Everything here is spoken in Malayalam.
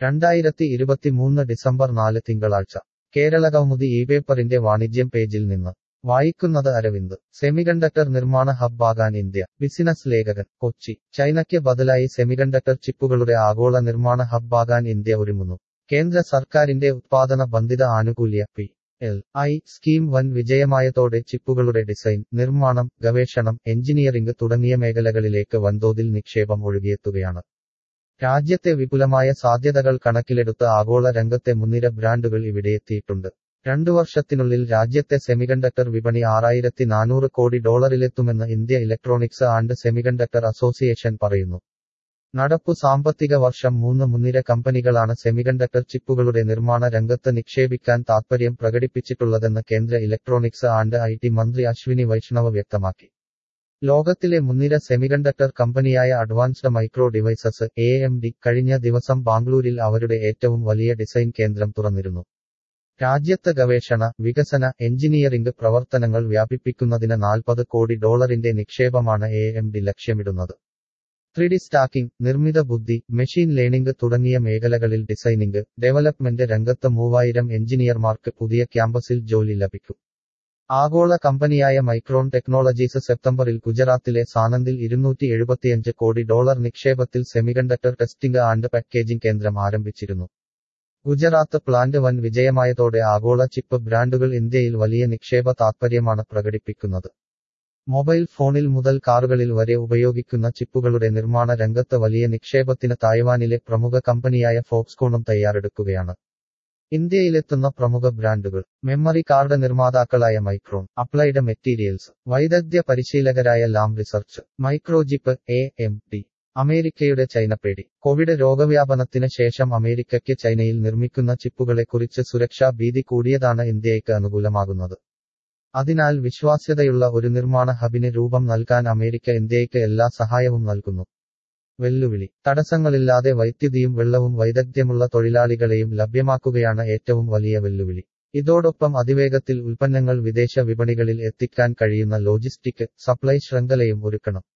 2023 ഡിസംബർ 4 തിങ്കളാഴ്ച കേരളകൗമുദി ഇപേപ്പറിന്റെ വാണിജ്യം പേജിൽ നിന്ന് വായിക്കുന്നത് അരവിന്ദ്. സെമികണ്ടക്ടർ നിർമ്മാണ ഹബ്ബാകാൻ ഇന്ത്യ. ബിസിനസ് ലേഖകൻ, കൊച്ചി. ചൈനയ്ക്ക് ബദലായി സെമികണ്ടക്ടർ ചിപ്പുകളുടെ ആഗോള നിർമ്മാണ ഹബ്ബാകാൻ ഇന്ത്യ ഒരുങ്ങുന്നു. കേന്ദ്ര സർക്കാരിന്റെ ഉത്പാദന ബന്ധിത ആനുകൂല്യ PLI സ്കീം വൻ വിജയമായതോടെ ചിപ്പുകളുടെ ഡിസൈൻ, നിർമ്മാണം, ഗവേഷണം, എഞ്ചിനീയറിംഗ് തുടങ്ങിയ മേഖലകളിലേക്ക് വൻതോതിൽ നിക്ഷേപം ഒഴുകിയെത്തുകയാണ്. രാജ്യത്തെ വിപുലമായ സാധ്യതകൾ കണക്കിലെടുത്ത് ആഗോള രംഗത്തെ മുൻനിര ബ്രാൻഡുകൾ ഇവിടെയെത്തിയിട്ടുണ്ട്. 2 വർഷത്തിനുള്ളിൽ രാജ്യത്തെ സെമികണ്ടക്ടർ വിപണി $6400 കോടി ഡോളറിലെത്തുമെന്ന് India electronics and semiconductor association പറയുന്നു. നടപ്പു സാമ്പത്തിക വർഷം 3 മുൻനിര കമ്പനികളാണ് സെമികണ്ടക്ടർ ചിപ്പുകളുടെ നിർമ്മാണ രംഗത്ത് നിക്ഷേപിക്കാൻ താൽപര്യം പ്രകടിപ്പിച്ചിട്ടുള്ളതെന്ന് കേന്ദ്ര ഇലക്ട്രോണിക്സ് ആൻഡ് IT മന്ത്രി അശ്വിനി വൈഷ്ണവ് വ്യക്തമാക്കി. ലോകത്തിലെ മുൻനിര സെമികണ്ടക്ടർ കമ്പനിയായ അഡ്വാൻസ്ഡ് മൈക്രോ ഡിവൈസസ് AMD കഴിഞ്ഞ ദിവസം ബാംഗ്ലൂരിൽ അവരുടെ ഏറ്റവും വലിയ ഡിസൈൻ കേന്ദ്രം തുറന്നിരുന്നു. രാജ്യത്ത് ഗവേഷണ, വികസന, എഞ്ചിനീയറിംഗ് പ്രവർത്തനങ്ങൾ വ്യാപിപ്പിക്കുന്നതിന് $40 കോടി നിക്ഷേപമാണ് AMD ലക്ഷ്യമിടുന്നത്. 3D സ്റ്റാക്കിംഗ്, നിർമ്മിത ബുദ്ധി, മെഷീൻ ലേണിംഗ് തുടങ്ങിയ മേഖലകളിൽ ഡിസൈനിംഗ്, ഡെവലപ്മെന്റ് രംഗത്ത് 3000 എഞ്ചിനീയർമാർക്ക് പുതിയ ക്യാമ്പസിൽ ജോലി ലഭിക്കും. ആഗോള കമ്പനിയായ മൈക്രോൺ ടെക്നോളജീസ് സെപ്റ്റംബറിൽ ഗുജറാത്തിലെ സാനന്ദിൽ $275 കോടി നിക്ഷേപത്തിൽ സെമികണ്ടക്ടർ ടെസ്റ്റിംഗ് ആൻഡ് പാക്കേജിംഗ് കേന്ദ്രം ആരംഭിച്ചിരുന്നു. ഗുജറാത്ത് പ്ലാന്റ് വൻ വിജയമായതോടെ ആഗോള ചിപ്പ് ബ്രാൻഡുകൾ ഇന്ത്യയിൽ വലിയ നിക്ഷേപ താൽപര്യമാണ് പ്രകടിപ്പിക്കുന്നത്. മൊബൈൽ ഫോണിൽ മുതൽ കാറുകളിൽ വരെ ഉപയോഗിക്കുന്ന ചിപ്പുകളുടെ നിർമ്മാണ രംഗത്ത് വലിയ നിക്ഷേപത്തിന് തായ്വാനിലെ പ്രമുഖ കമ്പനിയായ ഫോക്സ്കോണും തയ്യാറെടുക്കുകയാണ്. ഇന്ത്യയിലെത്തുന്ന പ്രമുഖ ബ്രാൻഡുകൾ: മെമ്മറി കാർഡ് നിർമ്മാതാക്കളായ മൈക്രോൺ, അപ്ലൈഡ് മെറ്റീരിയൽസ്, വൈദഗ്ധ്യ പരിശീലകരായ ലാം റിസർച്ച്, മൈക്രോചിപ്പ്, AMD. അമേരിക്കയുടെ ചൈനപ്പേടി. കോവിഡ് രോഗവ്യാപനത്തിന് ശേഷം അമേരിക്കയ്ക്ക് ചൈനയിൽ നിർമ്മിക്കുന്ന ചിപ്പുകളെക്കുറിച്ച് സുരക്ഷാ ഭീതി കൂടിയതാണ് ഇന്ത്യയ്ക്ക് അനുകൂലമാകുന്നത്. അതിനാൽ വിശ്വാസ്യതയുള്ള ഒരു നിർമ്മാണ ഹബിന് രൂപം നൽകാൻ അമേരിക്ക ഇന്ത്യയ്ക്ക് എല്ലാ സഹായവും നൽകുന്നു. വെല്ലുവിളി: തടസ്സങ്ങളില്ലാതെ വൈദ്യുതിയും വെള്ളവും വൈദഗ്ധ്യമുള്ള തൊഴിലാളികളെയും ലഭ്യമാക്കുകയാണ് ഏറ്റവും വലിയ വെല്ലുവിളി. ഇതോടൊപ്പം അതിവേഗത്തിൽ ഉൽപ്പന്നങ്ങൾ വിദേശ വിപണികളിൽ എത്തിക്കാൻ കഴിയുന്ന ലോജിസ്റ്റിക്, സപ്ലൈ ശൃംഖലയും ഒരുക്കണം.